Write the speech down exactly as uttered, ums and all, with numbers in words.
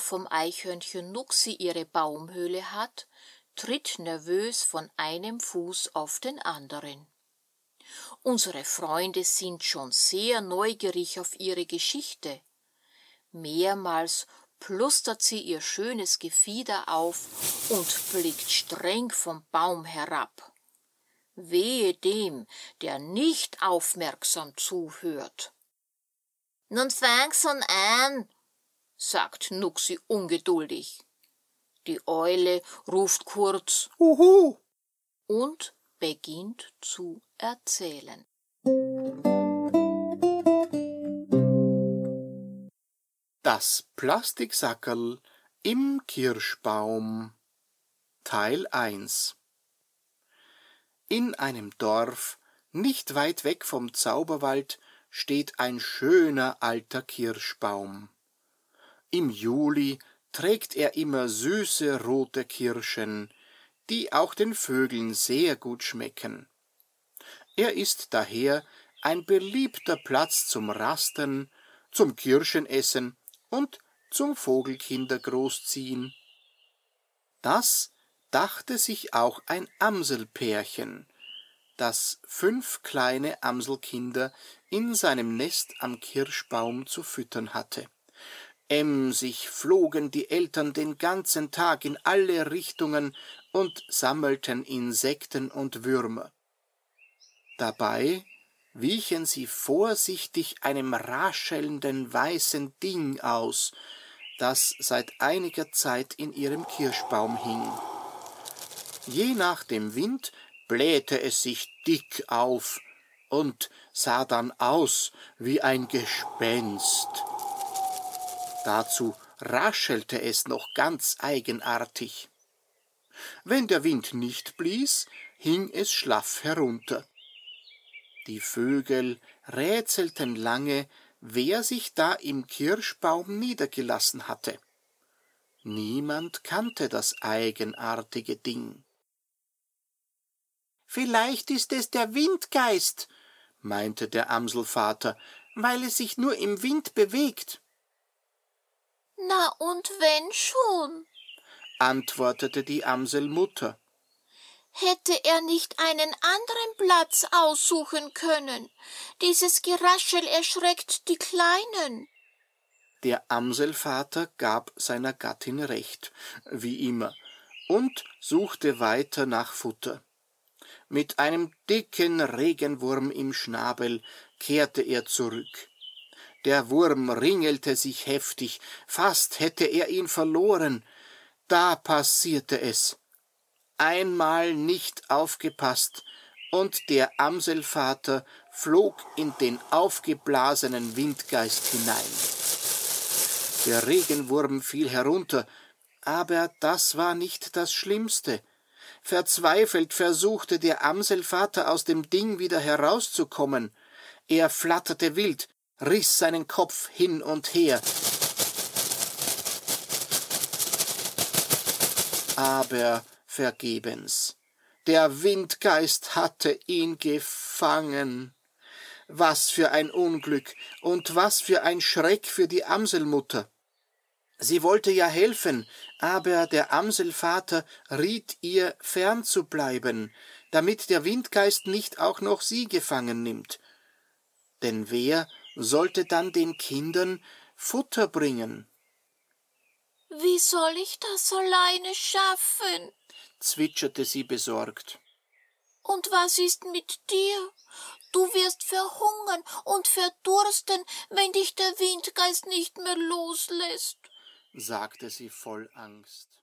vom Eichhörnchen Nuxi ihre Baumhöhle hat, tritt nervös von einem Fuß auf den anderen. Unsere Freunde sind schon sehr neugierig auf ihre Geschichte. Mehrmals plustert sie ihr schönes Gefieder auf und blickt streng vom Baum herab. Wehe dem, der nicht aufmerksam zuhört. »Nun fang's an«, sagt Nuxi ungeduldig. Die Eule ruft kurz »Uhu« und beginnt zu erzählen. Das Plastiksackerl im Kirschbaum Teil eins. In einem Dorf, nicht weit weg vom Zauberwald, steht ein schöner alter Kirschbaum. Im Juli trägt er immer süße rote Kirschen, die auch den Vögeln sehr gut schmecken. Er ist daher ein beliebter Platz zum Rasten, zum Kirschenessen und zum Vogelkinder großziehen. Das dachte sich auch ein Amselpärchen, das fünf kleine Amselkinder in seinem Nest am Kirschbaum zu füttern hatte. Emsig flogen die Eltern den ganzen Tag in alle Richtungen und sammelten Insekten und Würmer. Dabei wichen sie vorsichtig einem raschelnden weißen Ding aus, das seit einiger Zeit in ihrem Kirschbaum hing. Je nach dem Wind blähte es sich dick auf und sah dann aus wie ein Gespenst. Dazu raschelte es noch ganz eigenartig. Wenn der Wind nicht blies, hing es schlaff herunter. Die Vögel rätselten lange, wer sich da im Kirschbaum niedergelassen hatte. Niemand kannte das eigenartige Ding. »Vielleicht ist es der Windgeist«, meinte der Amselvater, »weil es sich nur im Wind bewegt.« »Na und wenn schon«, antwortete die Amselmutter. »Hätte er nicht einen anderen Platz aussuchen können? Dieses Geraschel erschreckt die Kleinen.« Der Amselvater gab seiner Gattin recht, wie immer, und suchte weiter nach Futter. Mit einem dicken Regenwurm im Schnabel kehrte er zurück. Der Wurm ringelte sich heftig, fast hätte er ihn verloren. Da passierte es. Einmal nicht aufgepasst, und der Amselvater flog in den aufgeblasenen Windgeist hinein. Der Regenwurm fiel herunter, aber das war nicht das Schlimmste. Verzweifelt versuchte der Amselvater aus dem Ding wieder herauszukommen. Er flatterte wild, riss seinen Kopf hin und her. Aber vergebens. Der Windgeist hatte ihn gefangen. Was für ein Unglück und was für ein Schreck für die Amselmutter. Sie wollte ja helfen, aber der Amselvater riet ihr, fern zu bleiben, damit der Windgeist nicht auch noch sie gefangen nimmt. Denn wer sollte dann den Kindern Futter bringen? »Wie soll ich das alleine schaffen?«, zwitscherte sie besorgt. »Und was ist mit dir? Du wirst verhungern und verdursten, wenn dich der Windgeist nicht mehr loslässt«, sagte sie voll Angst.